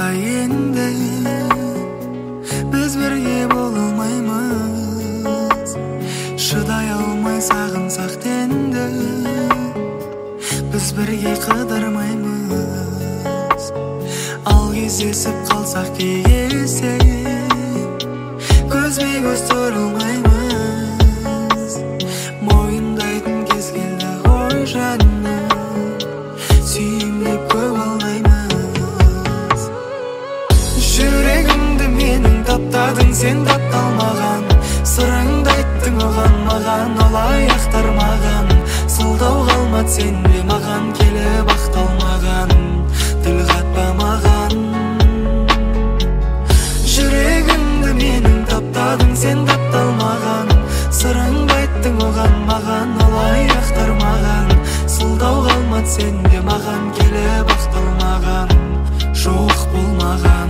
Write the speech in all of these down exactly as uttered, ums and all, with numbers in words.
қалай енді біз бірге бола алмаймыз, шыдай алмай сағынсақ енді біз бірге қыдырмаймыз. Ал кездесіп қалсақ кей кезде көзбе көз тұрылмаймыз, мойындайтын кез келді ғой жаным, сүйем деп көп алдаймыз. Жүрегімді менің таптадың, сен тапталмаған, сырыңды айттың оған маған, олай ақтармаған, сылдау қалмады сенде маған, келіп ақталмаған, тіл қатпа маған. Жүрегімді менің таптадың, сен тапталмаған, сырыңды айттың оған маған, олай ақтармаған, сылдау қалмады сенде маған, келіп ақталмаған, жоқ болмаған.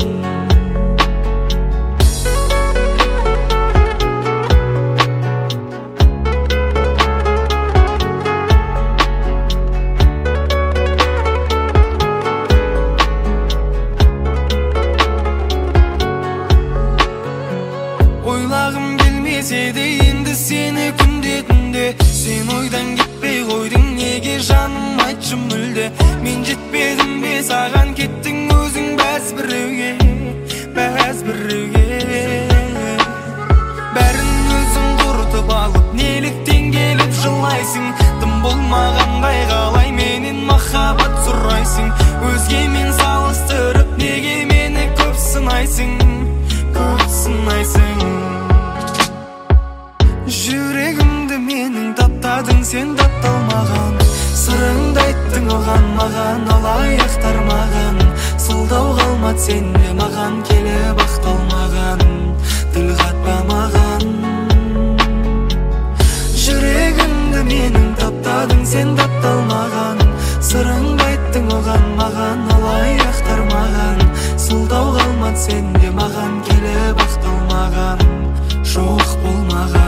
Ойлағым келмесе де енді сені күнде түнде, сен ойдан кетпей қойдың неге жаным, айтшы мүлде. Мен жетпедім бе саған, кеттің өзің бәз біреуге, бәз біреуге. Бәрін өзің құртып алып, неліктен келіп жылайсың, тым болмағандай қалай менен махаббат сұрайсың. Өзгемен салыстырып неге мені көп сынайсың, көп сынайсың. Жүрегімді менің таптадың, сен тапталмаған, сырыңды айттың оған маған, олай ақтармаған, сылдау қалмады сенде маған, келіп ақталмаған, тіл қатпа маған. Жүрегімді менің таптадың, сен тапталмаған, сырыңды айттың оған маған, олай ақтармаған, сылдау қалмады сенде маған, келіп ақталмаған, жоқ болмаған.